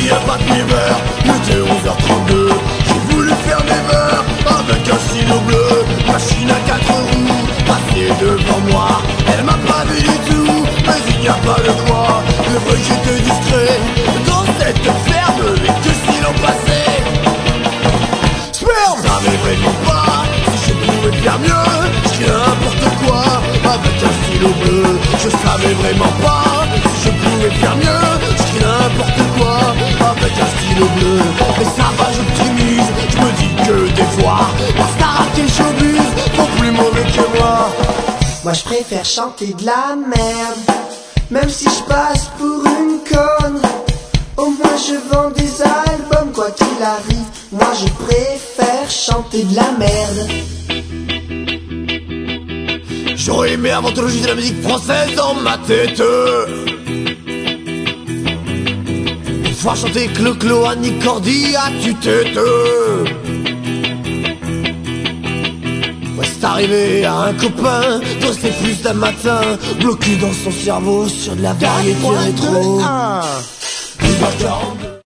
y a pas de l'hiver. Il était 11h32. J'ai voulu faire mes mœurs avec un stylo bleu. Machine à 4 roues passée devant moi. Elle m'a pas vu du tout, mais il n'y a pas de quoi. Le vrai que j'étais discret dans cette ferme et que stylo passé. Sperme, ça savais vraiment pas si je pouvais faire mieux. Je n'importe quoi avec un stylo bleu. Je savais vraiment pas si je pouvais faire mieux. Je n'importe quoi avec un stylo bleu. Mais ça va, j'optimise. Je me dis que des fois la star et le showbiz sont plus mauvais que moi. Moi je préfère chanter de la merde, même si je passe pour une conne. Au moins je vends des albums, quoi qu'il arrive. Moi je préfère chanter de la merde. J'aurais aimé inventer de la musique française dans ma tête. Pouvoir chanter Clo-Clo, Annie Cordy à tue-tête. Ouais, c'est arrivé à un copain de rester plus d'un matin bloqué dans son cerveau sur de la variété rétro.